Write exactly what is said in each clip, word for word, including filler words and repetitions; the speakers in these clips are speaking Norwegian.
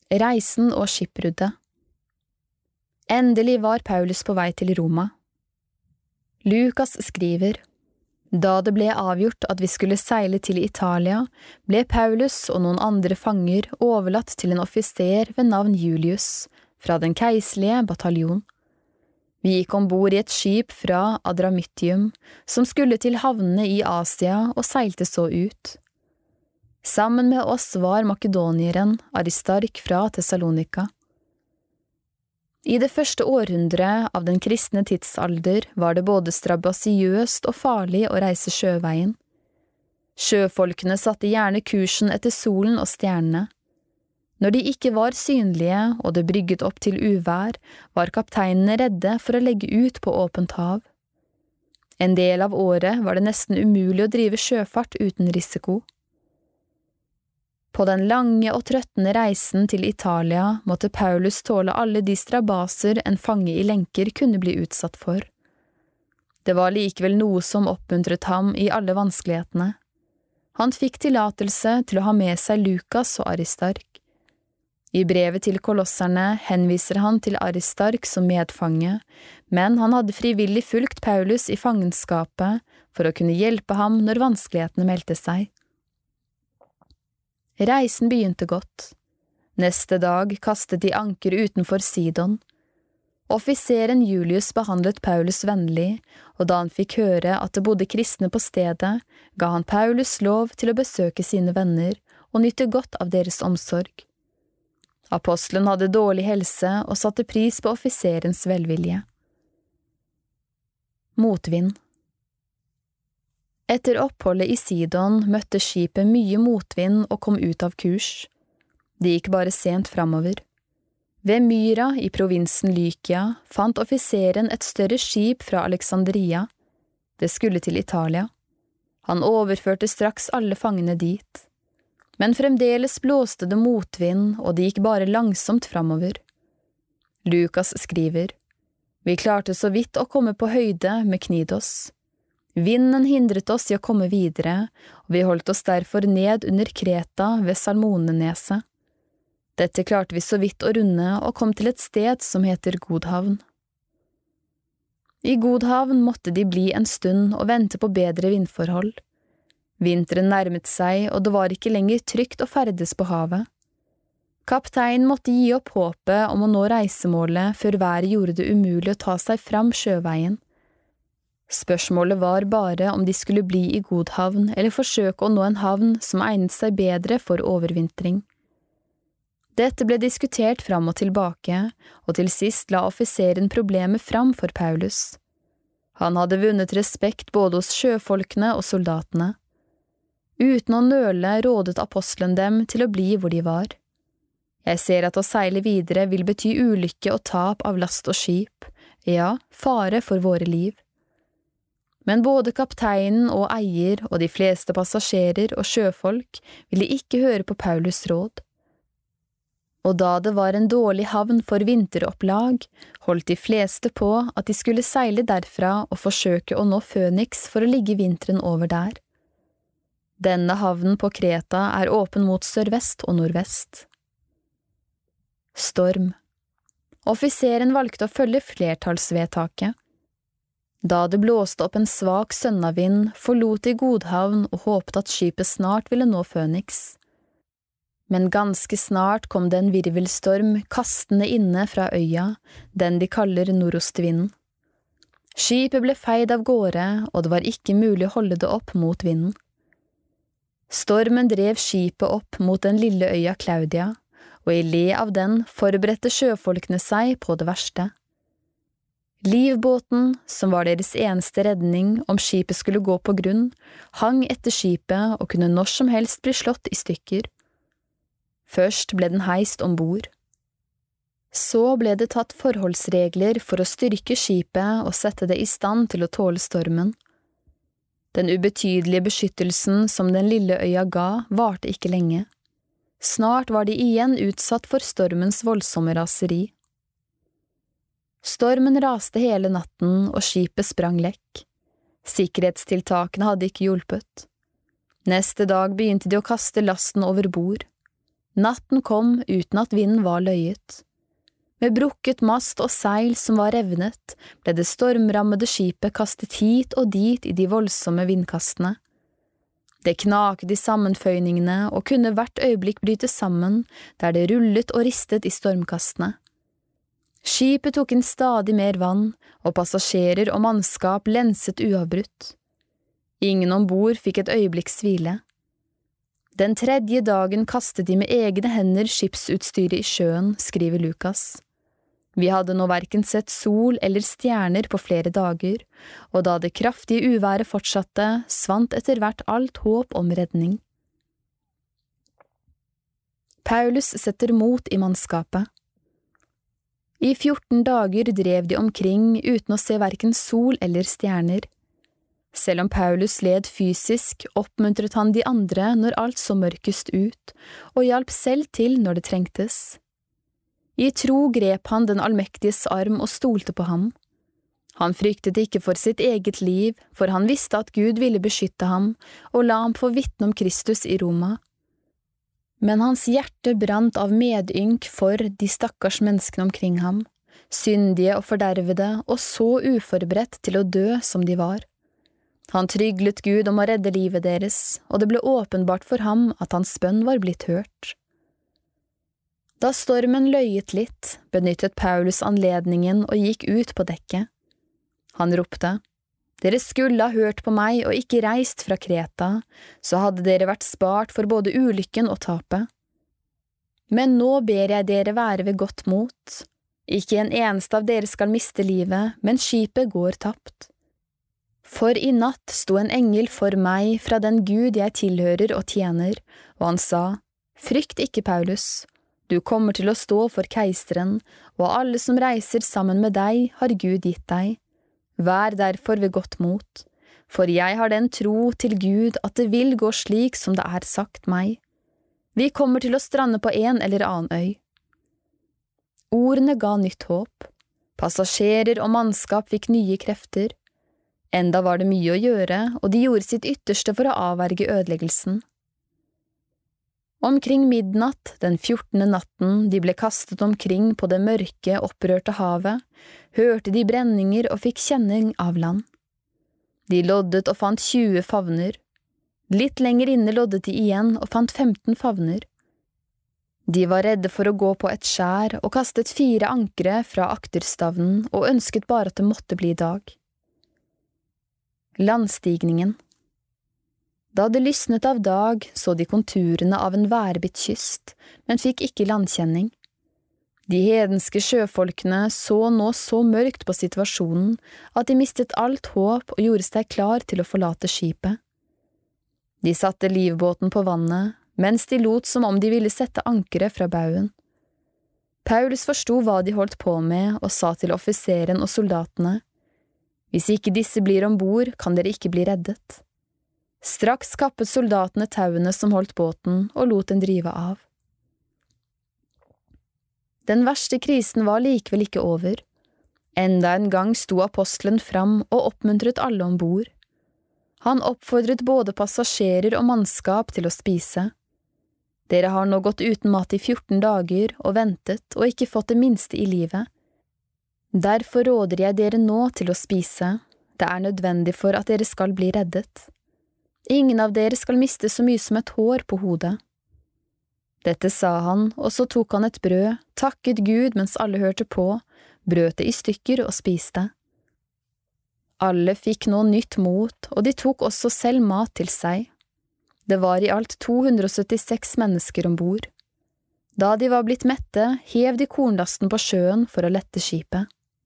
Reisen og skipbruddet. Endelig var Paulus på vei til Roma. Lukas skriver: Da det ble avgjort at vi skulle seile til Italia, ble Paulus og noen andre fanger overlatt til en offiser ved navn Julius, fra den keiserlige bataljon. Vi gikk ombord i et skip fra Adramyttium, som skulle til havnene i Asia og seilte så ut. Sammen med oss var makedonieren Aristark fra Thessalonika. I det første århundret av den kristne tidsalder var det både strabasiøst og farlig å reise sjøveien. Sjøfolkene satte gjerne kursen etter solen og stjernene. Når de ikke var synlige og det brygget opp til uvær, var kapteinene redde for å legge ut på åpent hav. En del av året var det nesten umulig å drive sjøfart uten risiko. På den lange og trøttende reisen til Italia måtte Paulus tåle alle de strabaser en fange i lenker kunne bli utsatt for. Det var likevel noe som oppmuntret ham i alle vanskelighetene. Han fikk tillatelse til å ha med seg Lukas og Aristark. I brevet til kolosserne henviser han til Aristark som medfange, men han hadde frivillig fulgt Paulus i fangenskapet for å kunne hjelpe ham når vanskelighetene meldte seg. Reisen begynte godt. Neste dag kastet de anker utenfor Sidon. Offiseren Julius behandlet Paulus vennlig, og da han fikk høre at det bodde kristne på stedet, ga han Paulus lov til å besøke sine venner og nyte godt av deres omsorg. Apostelen hadde dårlig helse og satte pris på offiserens velvilje. Motvind. Etter oppholdet i Sidon møtte skipet mye motvind og kom ut av kurs. Det gikk bare sent framover. Ved Myra i provinsen Lykia fant offiseren et større skip fra Alexandria. Det skulle til Italia. Han overførte straks alle fangene dit. Men fremdeles blåste det motvind, og det gikk bare langsomt framover. Lukas skriver: Vi klarte så vidt å komme på høyde med Knidos. Vinden hindret oss i å komme videre, og vi holdt oss derfor ned under Kreta ved Salmoneneset. Dette klarte vi så vidt å runde og kom til et sted som heter Godhavn. I Godhavn måtte de bli en stund og vente på bedre vindforhold. Vinteren nærmet seg, og det var ikke lenger trygt å ferdes på havet. Kapteinen måtte gi opp håpet om å nå reisemålet før været gjorde det umulig å ta seg fram sjøveien. Spørsmålet var bare om de skulle bli i Godhavn eller forsøke å nå en havn som egnet seg bedre for overvintring. Dette ble diskutert fram og tilbake, og til sist la offiseren problemet fram for Paulus. Han hadde vunnet respekt både hos sjøfolkene og soldatene. Uten å nøle rådet apostelen dem til å bli hvor de var. Jeg ser at å seile videre vil bety ulykke og tap av last og skip, ja, fare for våre liv. Men både kapteinen og eier og de fleste passasjerer og sjøfolk ville ikke høre på Paulus råd. Og da det var en dårlig havn for vinteropplag, holdt de fleste på at de skulle seile derfra og forsøke å nå Fønix for å ligge vinteren over der. Denne havnen på Kreta er åpen mot sørvest og nordvest. Storm. Offiseren valgte å følge flertallsvedtaket. Da det blåste opp en svak sønnavind, forlot de Godhavn og håpet at skipet snart ville nå Fønix. Men ganske snart kom det en virvelstorm kastende inne fra øya, den de kaller nordostvinden. Skipet ble feid av gårde, og det var ikke mulig å holde det opp mot vinden. Stormen drev skipet opp mot den lille øya Claudia, og i le av den forberedte sjøfolkene seg på det verste. Livbåten, som var deres eneste redning om skipet skulle gå på grunn, hang etter skipet og kunne når som helst bli slått i stykker. Først ble den heist ombord. Så ble det tatt forholdsregler for å styrke skipet og sette det i stand til å tåle stormen. Den ubetydelige beskyttelsen som den lille øya ga, varte ikke lenge. Snart var de igjen utsatt for stormens voldsomme raseri. Stormen raste hele natten, og skipet sprang lekk. Sikkerhetstiltakene hadde ikke hjulpet. Neste dag begynte de å kaste lasten over bord. Natten kom uten at vinden var løyet. Med brukket mast og seil som var revnet, ble det stormrammede skipet kastet hit og dit i de voldsomme vindkastene. Det knaket i sammenføyningene og kunne hvert øyeblikk bryte sammen, der det rullet og ristet i stormkastene. Skipet tok inn stadig mer vann, og passasjerer og mannskap lenset uavbrutt. Ingen ombord fikk et øyeblikks hvile. Den tredje dagen kastet de med egne hender skipsutstyret i sjøen, skriver Lukas. Vi hadde nå hverken sett sol eller stjerner på flere dager, og da det kraftige uværet fortsatte, svant etter hvert alt håp om redning. Paulus setter mot i mannskapet. I fjorten dager drev de omkring uten å se hverken sol eller stjerner. Selv om Paulus led fysisk, oppmuntret han de andre når alt så mørkest ut, og hjalp selv til når det trengtes. I tro grep han den allmektiges arm og stolte på ham. Han fryktet ikke for sitt eget liv, for han visste at Gud ville beskytte ham og la ham få vitne om Kristus i Roma. Men hans hjerte brant av medynk for de stakkars menneskene omkring ham, syndige og fordervede og så uforberedt til å dø som de var. Han tryglet Gud om å redde livet deres, og det ble åpenbart for ham at hans bønn var blitt hørt. Da stormen løyet litt, benyttet Paulus anledningen og gikk ut på dekket. Han ropte, «Dere skulle ha hørt på meg og ikke reist fra Kreta, så hadde dere vært spart for både ulykken og tapet. Men nå ber jeg dere være ved godt mot. Ikke en eneste av dere skal miste livet, men skipet går tapt. For i natt sto en engel for meg fra den Gud jeg tilhører og tjener, og han sa, «Frykt ikke, Paulus. Du kommer til å stå for keiseren, og alle som reiser sammen med deg har Gud gitt deg. Vær derfor ved godt mot, for jeg har den tro til Gud at det vil gå slik som det er sagt meg. Vi kommer til å strande på en eller annen øy.» Ordene ga nytt håp. Passasjerer og mannskap fikk nye krefter. Enda var det mye å gjøre, og de gjorde sitt ytterste for å avverge ødeleggelsen. Omkring midnatt, den fjortende natten de ble kastet omkring på det mørke, opprørte havet, hørte de brenninger og fikk kjenning av land. De loddet og fant tjue favner. Litt lenger inne loddet de igjen og fant femten favner. De var redde for å gå på et skjær og kastet fire ankre fra akterstavnen og ønsket bare at det måtte bli dag. Landstigningen. Da det lysnet av dag, så de konturene av en værbitt kyst, men fikk ikke landkjenning. De hedenske sjøfolkene så nå så mørkt på situasjonen at de mistet alt håp og gjorde seg klar til å forlate skipet. De satte livbåten på vannet, mens de lot som om de ville sette ankeret fra bauen. Paulus forsto hva de holdt på med og sa til offiseren og soldatene, «Hvis ikke disse blir ombord, kan dere ikke bli reddet.» Straks kappet soldatene tauene som holdt båten og lot den drive av. Den verste krisen var likevel ikke over. Enda en gang sto apostelen fram og oppmuntret alle ombord. Han oppfordret både passasjerer og mannskap til å spise. Dere har nå gått uten mat i fjorten dager og ventet og ikke fått det minste i livet. Derfor råder jeg dere nå til å spise. Det er nødvendig for at dere skal bli reddet. Ingen av dere skal miste så mye som et hår på hodet. Dette sa han, og så tok han et brød, takket Gud mens alle hørte på, brøt det i stykker og spiste. Alle fikk nå nytt mot, og de tok også selv mat til seg. Det var i alt to hundre og syttiseks mennesker ombord. Da de var blitt mette, hev de kornlasten på sjøen for å lette skipet.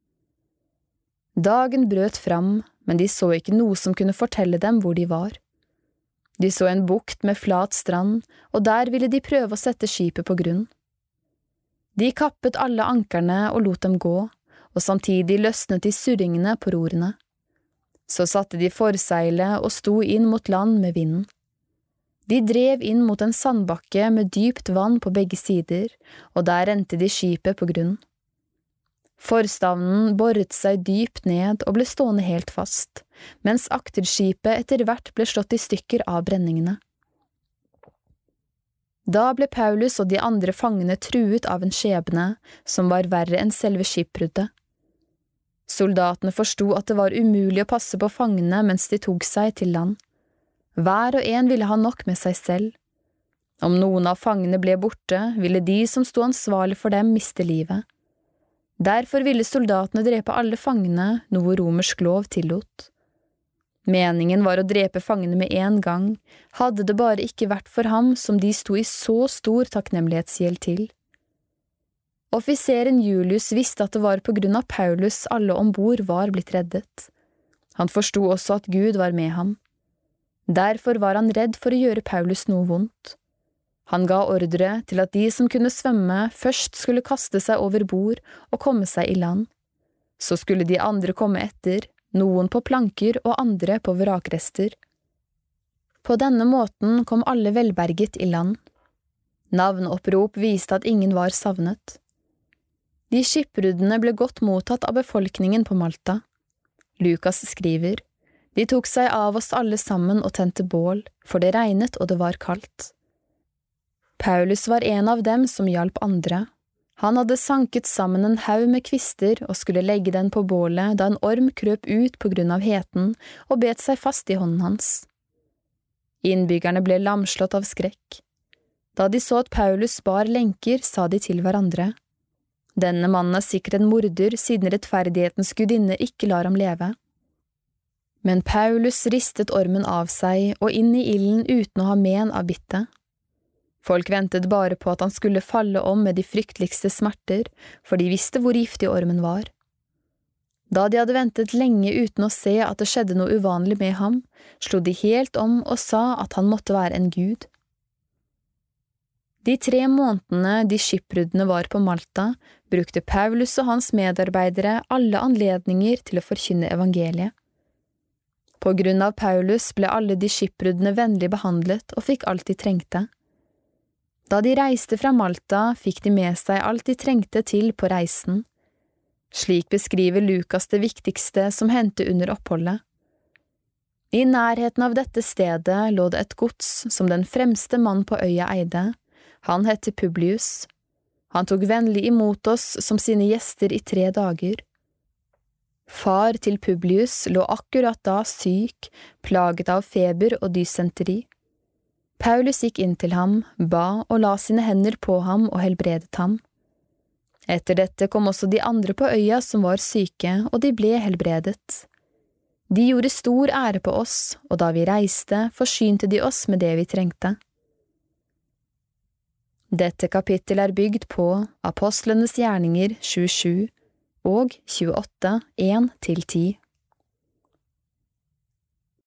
Dagen brøt fram, men de så ikke noe som kunne fortelle dem hvor de var. De så en bukt med flat strand, og der ville de prøve å sette skipet på grunn. De kappet alle ankerne og lot dem gå, og samtidig løsnet de surringene på rorene. Så satte de forseilet og sto inn mot land med vinden. De drev inn mot en sandbakke med dypt vann på begge sider, og der rente de skipet på grunn. Forstavnen boret seg dypt ned og ble stående helt fast, mens akterskipet etter hvert ble slått i stykker av brenningene. Da ble Paulus og de andre fangene truet av en skjebne som var verre enn selve skipbruddet. Soldatene forsto at det var umulig å passe på fangene mens de tok seg til land. Hver og en ville ha nok med seg selv. Om noen av fangene ble borte, ville de som sto ansvarlig for dem miste livet. Derfor ville soldatene drepe alle fangene, noe romersk lov tillot. Meningen var å drepe fangene med en gang, hadde det bare ikke vært for ham som de sto i så stor takknemlighetsgjeld til. Offiseren Julius visste at det var på grunn av Paulus alle ombord var blitt reddet. Han forsto også at Gud var med ham. Derfor var han redd for å gjøre Paulus noe vondt. Han ga ordre til at de som kunne svømme først skulle kaste seg over bord og komme seg i land. Så skulle de andre komme etter, noen på planker og andre på vrakrester. På denne måten kom alle velberget i land. Navneopprop viste at ingen var savnet. De skipbruddene ble godt mottatt av befolkningen på Malta. Lukas skriver, «De tok seg av oss alle sammen og tente bål, for det regnet og det var kaldt.» Paulus var en av dem som hjalp andre. Han hadde sanket sammen en haug med kvister og skulle legge den på bålet da en orm krøp ut på grunn av heten og bet seg fast i hånden hans. Innbyggerne ble lamslått av skrekk. Da de så at Paulus bar lenker, sa de til hverandre, «Denne mannen er sikkert en morder siden rettferdighetens gudinne ikke lar ham leve.» Men Paulus ristet ormen av seg og inn i ilden uten å ha men av bittet. Folk ventet bare på at han skulle falle om med de frykteligste smerter, for de visste hvor giftig ormen var. Da de hadde ventet lenge uten å se at det skjedde noe uvanlig med ham, slo de helt om og sa at han måtte være en gud. De tre månedene de skipbruddene var på Malta, brukte Paulus og hans medarbeidere alle anledninger til å forkynne evangeliet. På grunn av Paulus ble alle de skipbruddene vennlig behandlet og fikk alt de trengte. Da de reiste fra Malta, fikk de med seg alt de trengte til på reisen. Slik beskriver Lukas det viktigste som hendte under oppholdet. I nærheten av dette stedet lå det et gods som den fremste mann på øya eide. Han hette Publius. Han tok vennlig imot oss som sine gjester i tre dager. Far til Publius lå akkurat da syk, plaget av feber og dysenteri. Paulus gikk inn til ham, ba og la sine hender på ham og helbredet ham. Etter dette kom også de andre på øya som var syke, og de ble helbredet. De gjorde stor ære på oss, og da vi reiste, forsynte de oss med det vi trengte. Dette kapittel er bygd på Apostlenes gjerninger tjuesju og tjueåtte, en til ti.